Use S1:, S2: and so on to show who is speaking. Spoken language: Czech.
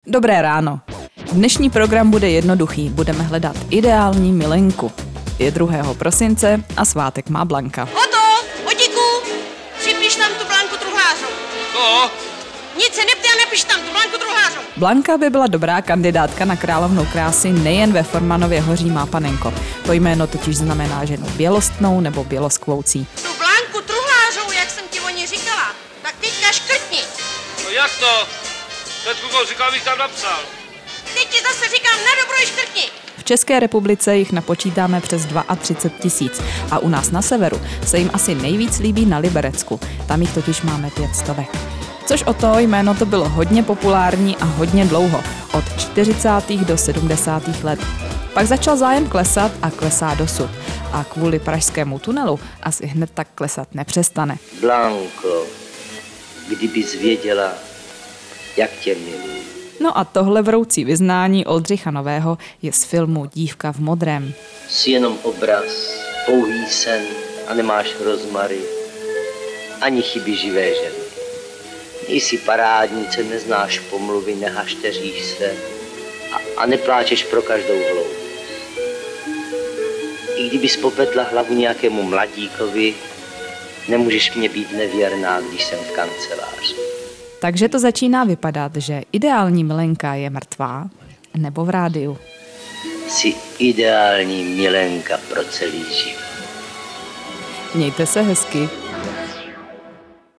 S1: Dobré ráno. Dnešní program bude jednoduchý. Budeme hledat ideální milenku. Je 2. prosince a svátek má Blanka.
S2: Oto, Otíku, připiš tam tu Blanku Truhlářovou.
S3: Co?
S2: Nic se neptej a napiš tam tu Blanku Truhlářovou.
S1: Blanka by byla dobrá kandidátka na královnou krásy nejen ve Formanově Hoří má panenko. To jméno totiž znamená ženu bělostnou nebo běloskvoucí.
S2: Tu Blanku Truhlářovou, jak jsem ti o ní říkala, tak teďka škrtni.
S3: No jak to? Teď Google říkal, abych tam napsal.
S2: Teď ti zase říkám, na dobro škrtni.
S1: V České republice jich napočítáme přes 32 000 a u nás na severu se jim asi nejvíc líbí na Liberecku. Tam jich totiž máme 500. Což o to jméno to bylo hodně populární a hodně dlouho, od 40. do 70. let. Pak začal zájem klesat a klesá dosud. A kvůli pražskému tunelu asi hned tak klesat nepřestane.
S4: Blanko, kdybys věděla, jak tě miluji.
S1: No a tohle vroucí vyznání Oldřicha Nového je z filmu Dívka v modrém.
S4: Jsi jenom obraz, pouhý sen a nemáš rozmary, ani chyby živé ženy. Nejsi parádnice, neznáš pomluvy, nehašteříš se a nepláčeš pro každou hloupost. I kdybys popetla hlavu nějakému mladíkovi, nemůžeš mě být nevěrná, když jsem v kanceláři.
S1: Takže to začíná vypadat, že ideální milenka je mrtvá nebo v rádiu.
S4: Jsi ideální milenka pro celý život.
S1: Mějte se hezky.